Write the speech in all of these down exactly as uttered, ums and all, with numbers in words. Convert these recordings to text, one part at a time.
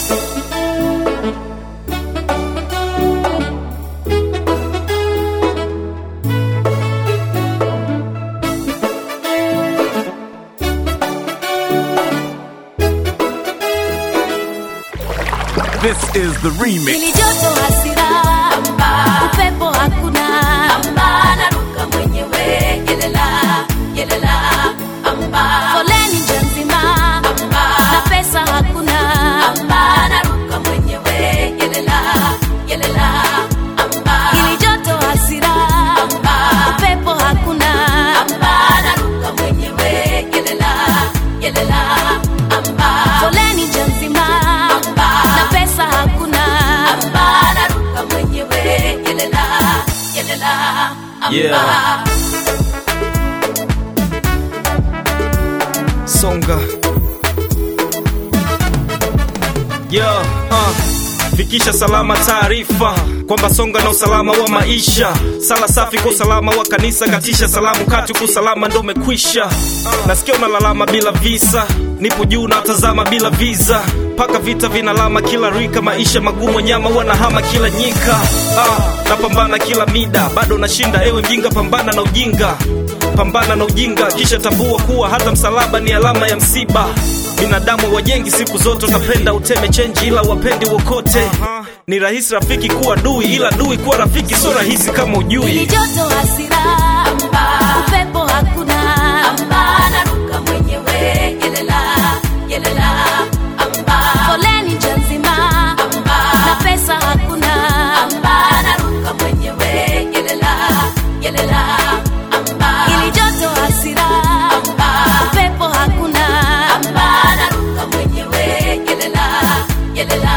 This is the remix. Ili joto hasira, amba, upepo hakuna, amba, naruka mwenyewe, yelela, yelela, amba, foleni njanzima, amba, na pesa hakuna, amba, naruka mwenyewe, yelela, yelela, amba, ili joto hasira, amba, upepo hakuna, amba, naruka mwenyewe, yelela, yelela, amba, foleni njanzima, na pesa hakuna, amba, naruka mwenyewe, yelela, yelela, amba. Yeah. Songa. Yo, uh. Fikisha salama taarifa kwamba songa na usalama wa maisha. Sala safi kwa usalama wa kanisa, katisha salamu kati kwa usalama ndo umekwisha. Nasikia unalalama bila visa, nipo juu na tazama bila visa. Paka vita vinalama kila rika, maisha magumu nyama wanahama kila nyika. Ah, napambana kila mida, bado nashinda ewe mjinga, pambana na ujinga. Pambana na ujinga, kisha tambua kuwa hata msalaba ni alama ya msiba. Binadamu wajengi siku zote, utapenda uteme chenji ila wapendi wokote. Ni rahisi rafiki kuwa dui, ila dui kuwa rafiki so rahisi kama ujui. Ili joto hasira, amba, upepo hakuna, amba, naruka mwenyewe, yelela, yelela, amba, foleni njanzima, amba, na pesa hakuna, amba, naruka mwenyewe, yelela, yelela, amba, ili joto hasira, amba, upepo hakuna, amba, naruka mwenyewe, yelela, yelela,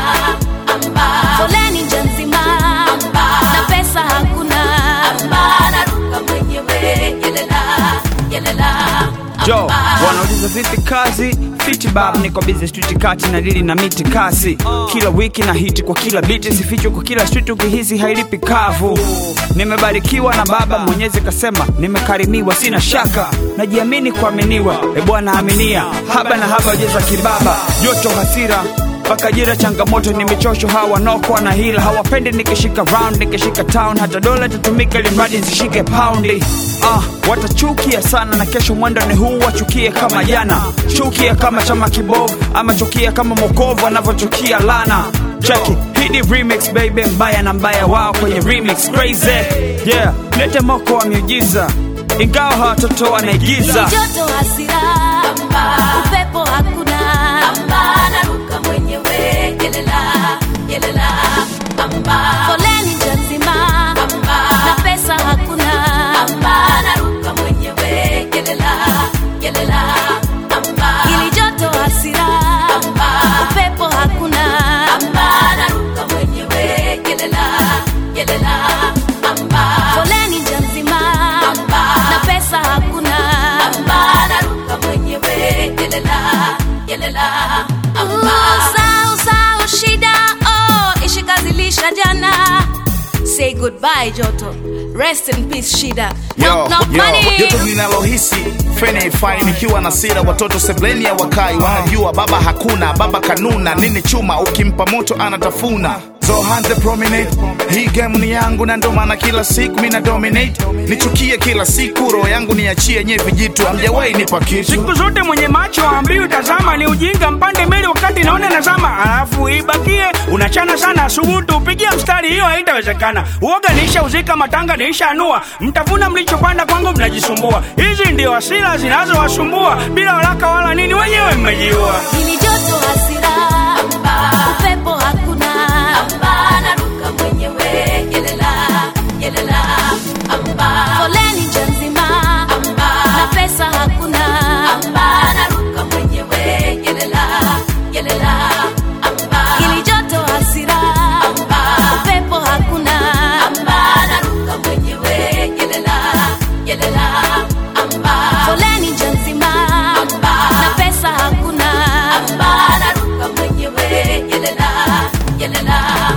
amba, foleni njanzima, amba, na pesa hakuna, amba, naruka mwenyewe, yelela, yelela, amba. Joe, wanauliza vipi kazi? Fiti bab, niko busy street kati na dili na miti kasi. Kila wiki na hiti kwa kila biti, sificho kwa kila street ukihisi hailipi kavu. Nimebarikiwa na baba, Mwenyezi kasema nimekarimiwa, sina shaka. Najiamini kuaminiwa, e Bwana aminia. Haba na haba ujeza kibaba, joto hasira paka jira changamoto ni michosho. Hawa noko na hila, hawapendi nikishika round, nikishika town. Hata dola tutumika limradi nzishike poundi. Ah, watachukia sana na kesho mwendo ni huu, wachukie kama jana. Chukia kama chama kibovu, ama chukia kama mokovu wanavyochukia lana. Check it, hit the remix baby, mbaya na mbaya wao kwenye remix crazy. Yeah, lete moko wa miujiza, ingawa hawatoto wanaigiza. Ili joto hasira, amba, upepo hakuna, amba, naruka mwenyewe, yelela, yelela, amba, foleni njanzima, amba, na pesa hakuna, amba, naruka mwenyewe, yelela, yelela, amba, ili joto hasira, amba, upepo hakuna, amba, naruka mwenyewe, yelela, yelela, amba, foleni njanzima, amba, na pesa hakuna, amba, naruka mwenyewe, yelela, yelela, amba. Usau, usau, shida, oh, ishikazilisha jana. Say goodbye joto, rest in peace shida. Yo, Knock, knock, yo, money. joto ninalohisi fene ifai nikiwa na sira. Watoto sebleni ya wakai wanajua baba hakuna, baba kanuna. Nini chuma ukimpa moto anatafuna. So hands prominent, hii game ni yangu na ndo maana kila siku mina dominate. Nichukie kila siku, roho yangu niachie nye vijitu, hamjawahi nipa kitu. Siku zote mwenye macho ambiwi utazama, ni ujinga mpande mbele wakati naona nazama. Alafu ibakie unachana sana, asubutu upigia mstari, hiyo haitawezekana. Uoga niisha uzika, matanga niisha anua. Mtavuna mlichopanda kwangu mnajisumbua. Hizi ndio hasira zinazowasumbua, bila haraka wala nini wenyewe mmejiua. Ili joto hasira, amba, upepo hakuna, amba, naruka mwenyewe, yelela, yelela, amba, foleni njanzima, amba, na pesa hakuna, amba, naruka mwenyewe, yelela, yelela, amba, ili joto hasira, amba, upepo hakuna, amba, naruka mwenyewe, yelela, yelela, amba, foleni njanzima, amba, na pesa hakuna, amba, naruka mwenyewe, yelela, yelela.